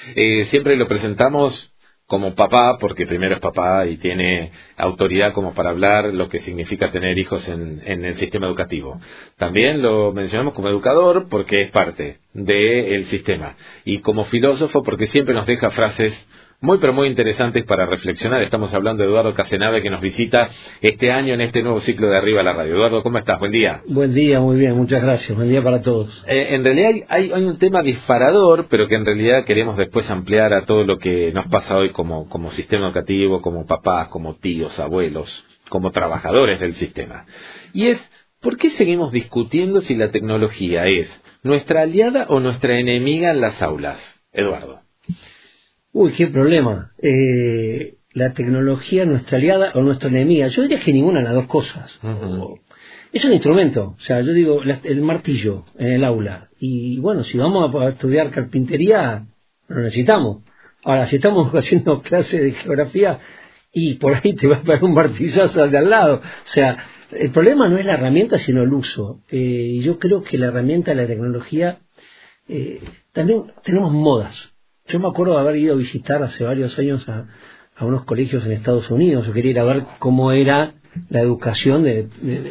Siempre lo presentamos como papá, porque primero es papá y tiene autoridad como para hablar lo que significa tener hijos en el sistema educativo. También lo mencionamos como educador porque es parte del sistema. Y como filósofo porque siempre nos deja frases muy pero muy interesantes para reflexionar. Estamos hablando de Eduardo Casenave, que nos visita este año en este nuevo ciclo de Arriba a la Radio. Eduardo, ¿cómo estás? Buen día. Buen día, muy bien, muchas gracias. Buen día para todos. En realidad hay un tema disparador, pero que en realidad queremos después ampliar a todo lo que nos pasa hoy como sistema educativo, como papás, como tíos, abuelos, como trabajadores del sistema. Y es, ¿por qué seguimos discutiendo si la tecnología es nuestra aliada o nuestra enemiga en las aulas? Eduardo. Uy, qué problema. La tecnología, nuestra aliada o nuestra enemiga. Yo diría que ninguna de las dos cosas. Uh-huh. Es un instrumento. O sea, yo digo, el martillo en el aula. Y bueno, si vamos a estudiar carpintería, lo necesitamos. Ahora, si estamos haciendo clases de geografía, y por ahí te va a pegar un martillazo al de al lado. O sea, el problema no es la herramienta, sino el uso. Yo creo que la herramienta de la tecnología, también tenemos modas. Yo me acuerdo de haber ido a visitar hace varios años a unos colegios en Estados Unidos. Yo quería ir a ver cómo era la educación de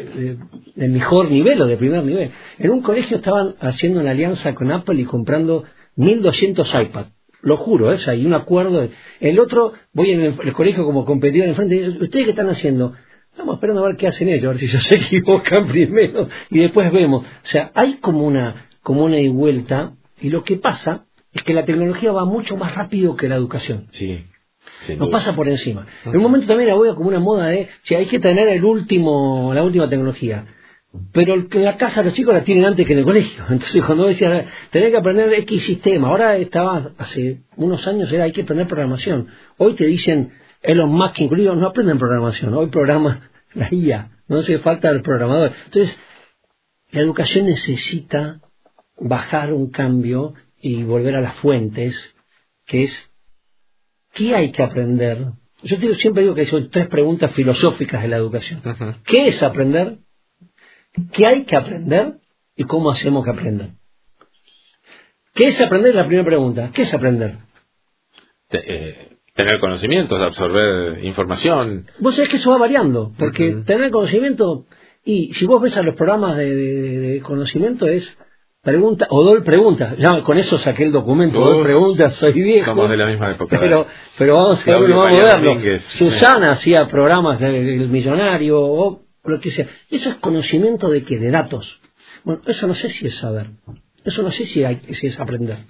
mejor nivel o de primer nivel. En un colegio estaban haciendo una alianza con Apple y comprando 1.200 iPads. Lo juro, hay un acuerdo. El otro, voy en el colegio como competidor enfrente y digo, ¿ustedes qué están haciendo? Estamos esperando a ver qué hacen ellos, a ver si se equivocan primero y después vemos. O sea, hay como una ida y vuelta, y lo que pasa es que la tecnología va mucho más rápido que la educación. Sí. Nos pasa por encima. En un momento también la voy a como una moda de si hay que tener la última tecnología. Pero en la casa los chicos la tienen antes que en el colegio. Entonces cuando decías tener que aprender X sistema, ahora hace unos años hay que aprender programación. Hoy te dicen Elon Musk incluido, no aprenden programación, hoy programa la IA, no hace falta el programador. Entonces la educación necesita bajar un cambio y volver a las fuentes, que es ¿qué hay que aprender? Yo siempre digo que son 3 preguntas filosóficas de la educación. Uh-huh. ¿Qué es aprender? ¿Qué hay que aprender? ¿Y cómo hacemos que aprender? ¿Qué es aprender? La primera pregunta. ¿Qué es aprender? Tener conocimientos, absorber información. Vos sabés que eso va variando, porque Uh-huh. tener conocimiento, y si vos ves a los programas de conocimiento es pregunta o doy preguntas. Ya con eso saqué el documento, doy preguntas, soy viejo. Somos de la misma época. Pero vamos a ver, vamos a verlo. Susana hacía programas del Millonario o lo que sea. Eso es conocimiento de qué, de datos. Bueno, eso no sé si es saber. Eso no sé si es aprender.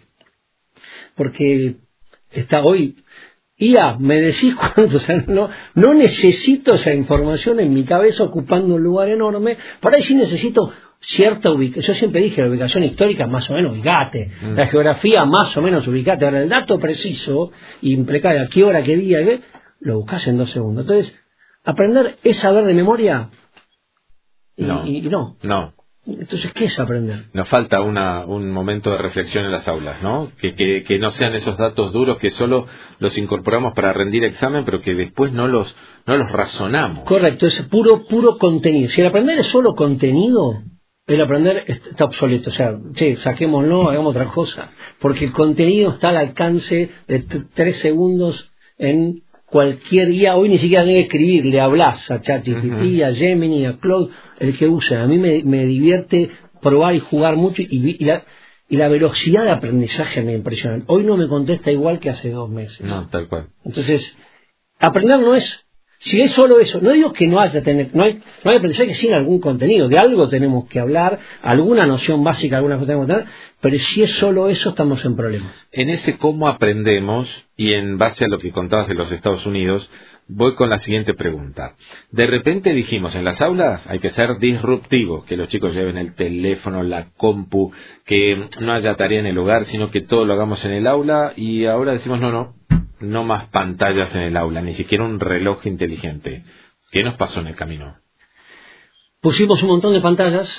Porque está hoy IA, me decís cuánto, o sea, no necesito esa información en mi cabeza ocupando un lugar enorme. Por ahí sí necesito cierta ubicación. Yo siempre dije la ubicación histórica más o menos ubicate, la geografía más o menos ubicate. Ahora el dato preciso, impecable, a qué hora, qué día, lo buscas en 2 segundos. Entonces, aprender es saber de memoria y no. Entonces, ¿qué es aprender? Nos falta un momento de reflexión en las aulas, ¿no? Que no sean esos datos duros que solo los incorporamos para rendir examen, pero que después no los razonamos. Correcto, es puro contenido. Si el aprender es solo contenido, el aprender está obsoleto. O sea, saquémoslo, hagamos otra cosa. Porque el contenido está al alcance de 3 segundos en cualquier IA. Hoy ni siquiera tenés que escribir, le hablas a ChatGPT, a Gemini, a Claude, el que use. A mí me divierte probar y jugar mucho y la velocidad de aprendizaje me impresiona. Hoy no me contesta igual que hace 2 meses. No, tal cual. Entonces, aprender no es, si es solo eso, no digo que no hay aprendizaje sin algún contenido, de algo tenemos que hablar, alguna noción básica, alguna cosa tenemos que tener, pero si es solo eso estamos en problemas. En ese cómo aprendemos, y en base a lo que contabas de los Estados Unidos, voy con la siguiente pregunta. De repente dijimos, en las aulas hay que ser disruptivo, que los chicos lleven el teléfono, la compu, que no haya tarea en el hogar, sino que todo lo hagamos en el aula, y ahora decimos, no más pantallas en el aula, ni siquiera un reloj inteligente. ¿Qué nos pasó en el camino? Pusimos un montón de pantallas,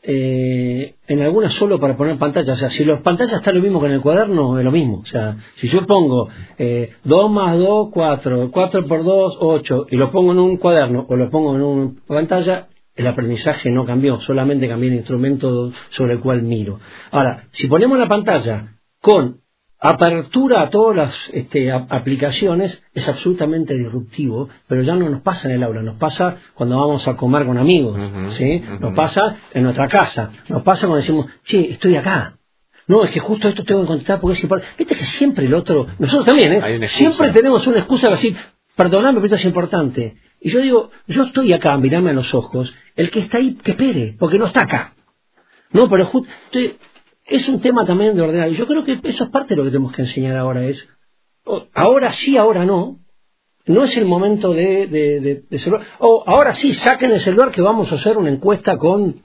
en algunas solo para poner pantallas. O sea, si las pantallas están lo mismo que en el cuaderno, es lo mismo. O sea, si yo pongo 2 más 2, 4, 4 por 2, 8, y lo pongo en un cuaderno o lo pongo en una pantalla, el aprendizaje no cambió, solamente cambié el instrumento sobre el cual miro. Ahora, si ponemos la pantalla con apertura a todas las aplicaciones es absolutamente disruptivo, pero ya no nos pasa en el aula, nos pasa cuando vamos a comer con amigos, ¿sí? Nos pasa en nuestra casa, nos pasa cuando decimos, sí, estoy acá. No, es que justo esto tengo que contestar porque es importante. Viste que siempre el otro, nosotros también, siempre tenemos una excusa para decir, perdóname, pero esto es importante. Y yo digo, yo estoy acá, mirame a los ojos, el que está ahí, que espere, porque no está acá. No, pero es un tema también de ordenar. Y yo creo que eso es parte de lo que tenemos que enseñar ahora, es, ahora sí, ahora no. No es el momento de celular. Ahora sí, saquen el celular que vamos a hacer una encuesta con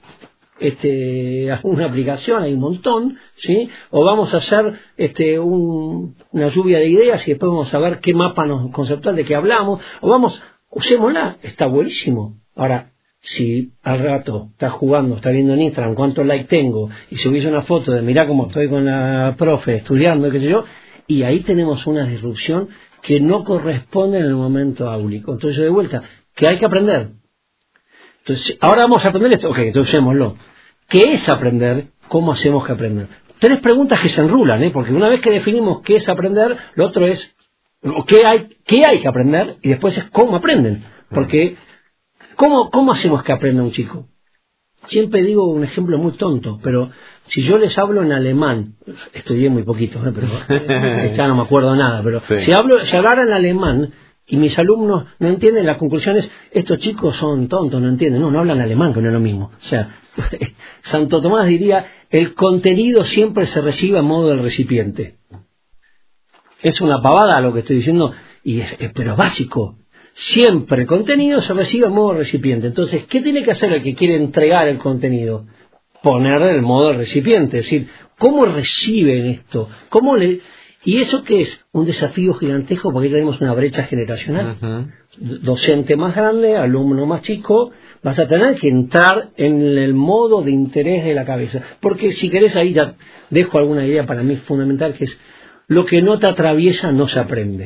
alguna aplicación, hay un montón, ¿sí? O vamos a hacer una lluvia de ideas y después vamos a ver qué mapa conceptual de qué hablamos, usémosla, está buenísimo. Ahora, si al rato estás jugando, estás viendo en Instagram cuántos likes tengo, y subís una foto de mirá cómo estoy con la profe estudiando, qué sé yo, y ahí tenemos una disrupción que no corresponde en el momento áulico. Entonces, de vuelta, que hay que aprender. Entonces, ahora vamos a aprender esto, ok, entonces usémoslo. ¿Qué es aprender? ¿Cómo hacemos que aprender? 3 preguntas que se enrulan, porque una vez que definimos qué es aprender, lo otro es qué hay que aprender, y después es cómo aprenden. Porque, ¿cómo hacemos que aprenda un chico? Siempre digo un ejemplo muy tonto, pero si yo les hablo en alemán, estudié muy poquito, pero ya no me acuerdo nada, pero sí. Si hablara en alemán, y mis alumnos no entienden, la conclusión es, estos chicos son tontos, no entienden, no hablan alemán, que no es lo mismo. O sea, Santo Tomás diría, el contenido siempre se recibe a modo del recipiente. Es una pavada lo que estoy diciendo, pero es básico. Siempre el contenido se recibe a modo del recipiente. Entonces, ¿qué tiene que hacer el que quiere entregar el contenido? Poner el modo del recipiente, es decir, ¿cómo reciben esto? ¿Y eso qué es? Un desafío gigantesco porque tenemos una brecha generacional. Docente más grande, alumno más chico, vas a tener que entrar en el modo de interés de la cabeza. Porque si querés ahí ya dejo alguna idea para mí fundamental, que es lo que no te atraviesa no se aprende.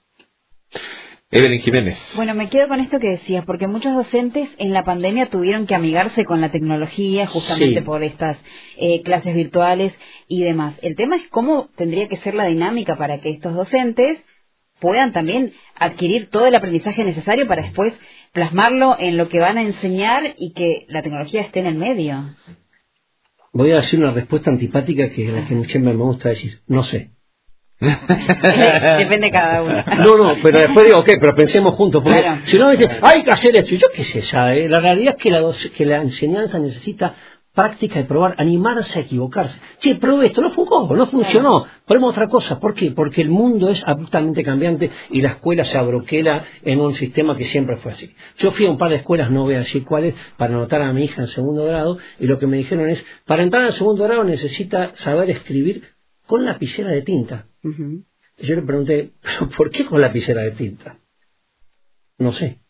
Evelyn Jiménez. Bueno, me quedo con esto que decías, porque muchos docentes en la pandemia tuvieron que amigarse con la tecnología justamente por estas clases virtuales y demás. El tema es cómo tendría que ser la dinámica para que estos docentes puedan también adquirir todo el aprendizaje necesario para después plasmarlo en lo que van a enseñar y que la tecnología esté en el medio. Voy a decir una respuesta antipática que es la que siempre me gusta decir, no sé. Depende de cada uno. No, pero después digo, pero pensemos juntos, porque claro. Si no dice, hay que hacer esto, y yo qué sé, ¿sabe? La realidad es que la enseñanza necesita práctica y probar, animarse a equivocarse. Sí, probé esto, no funcionó, probemos otra cosa. ¿Por qué? Porque el mundo es absolutamente cambiante y la escuela se abroquela en un sistema que siempre fue así. Yo fui a un par de escuelas, no voy a decir cuáles, para anotar a mi hija en 2º grado, y lo que me dijeron es, para entrar al 2º grado necesita saber escribir con lapicera de tinta. Y yo le pregunté, ¿por qué con lapicera de tinta? No sé.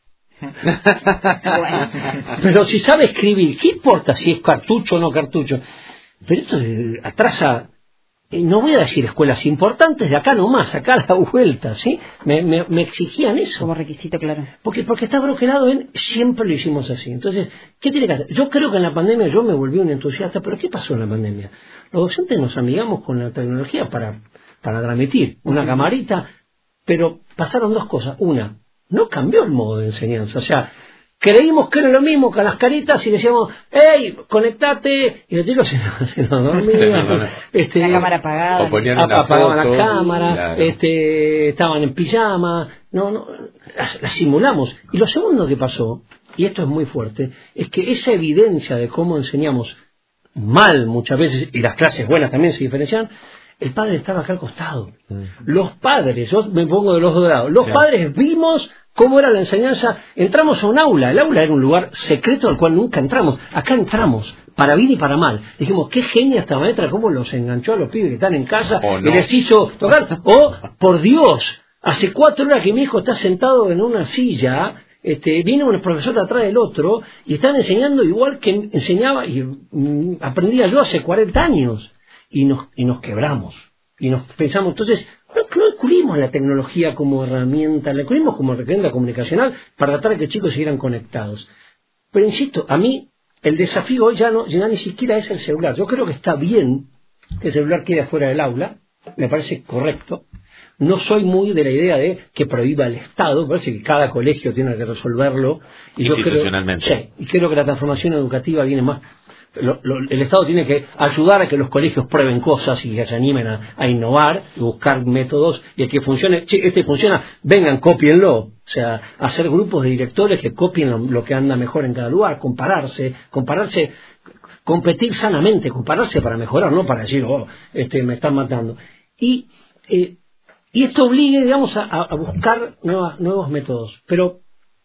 Pero si sabe escribir, ¿qué importa si es cartucho o no cartucho? Pero esto atrasa, no voy a decir escuelas importantes, de acá nomás, acá a la vuelta, ¿sí? Me exigían eso. Como requisito, claro. Porque está bloqueado en, siempre lo hicimos así. Entonces, ¿qué tiene que hacer? Yo creo que en la pandemia yo me volví un entusiasta, pero ¿qué pasó en la pandemia? Los docentes nos amigamos con la tecnología para transmitir una camarita, pero pasaron 2 cosas. Una, no cambió el modo de enseñanza. O sea, creímos que era lo mismo con las caritas y decíamos, ¡hey, conectate! Y los chicos se nos dormían. La cámara apagada. Apagaban la cámara, claro. Estaban en pijama. No, la simulamos. Y lo segundo que pasó, y esto es muy fuerte, es que esa evidencia de cómo enseñamos mal muchas veces, y las clases buenas también se diferencian, el padre estaba acá al costado. Los padres, yo me pongo de los 2 lados, los padres vimos cómo era la enseñanza, entramos a un aula, el aula era un lugar secreto al cual nunca entramos, acá entramos, para bien y para mal. Dijimos, qué genia esta maestra, cómo los enganchó a los pibes que están en casa, y les hizo tocar, por Dios, hace 4 horas que mi hijo está sentado en una silla, viene un profesor atrás del otro, y están enseñando igual que enseñaba, y aprendía yo hace 40 años. Y nos quebramos y nos pensamos, entonces no incluimos la tecnología como herramienta, la incluimos como herramienta comunicacional para tratar de que los chicos siguieran conectados. Pero insisto, a mí el desafío hoy ya ni siquiera es el celular. Yo creo que está bien que el celular quede afuera del aula, me parece correcto. No soy muy de la idea de que prohíba el Estado, me parece que cada colegio tiene que resolverlo. Y institucionalmente. Y creo que la transformación educativa viene más. El Estado tiene que ayudar a que los colegios prueben cosas y que se animen a innovar y buscar métodos, y el que funcione, este funciona, vengan, cópienlo. O sea, hacer grupos de directores que copien lo que anda mejor en cada lugar, compararse, competir sanamente, compararse para mejorar, no para decir, me están matando. Y esto obligue, digamos, a buscar nuevos métodos. Pero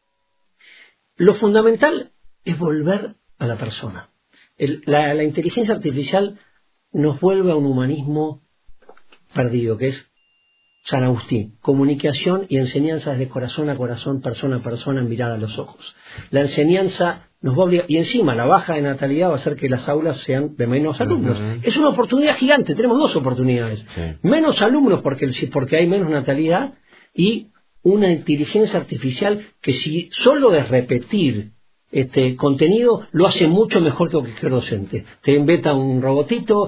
lo fundamental es volver a la persona. La inteligencia artificial nos vuelve a un humanismo perdido, que es San Agustín: comunicación y enseñanza de corazón a corazón, persona a persona, en mirada a los ojos. La enseñanza nos va a obligar, y encima la baja de natalidad va a hacer que las aulas sean de menos alumnos. Es una oportunidad gigante, tenemos dos oportunidades. Sí. Menos alumnos porque hay menos natalidad, y una inteligencia artificial que, si solo de repetir contenido, lo hace mucho mejor que cualquier docente. Te inventa un robotito,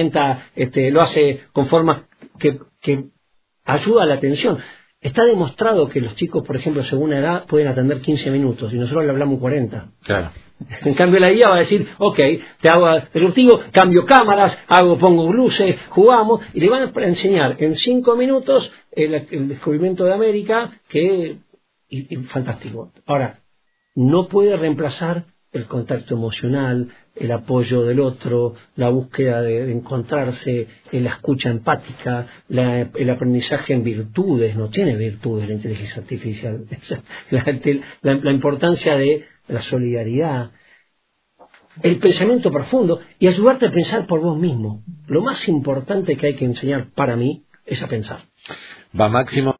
lo hace con formas que ayuda a la atención. Está demostrado que los chicos, por ejemplo, según la edad, pueden atender 15 minutos y nosotros le hablamos 40. Claro. En cambio, la IA va a decir, ok, te hago disruptivo, cambio cámaras, pongo luces, jugamos, y le van a enseñar en 5 minutos el descubrimiento de América, y fantástico. Ahora, no puede reemplazar el contacto emocional, el apoyo del otro, la búsqueda de encontrarse, la escucha empática, el aprendizaje en virtudes. No tiene virtudes la inteligencia artificial. La importancia de la solidaridad, el pensamiento profundo, y ayudarte a pensar por vos mismo. Lo más importante que hay que enseñar, para mí, es a pensar. Va, Máximo.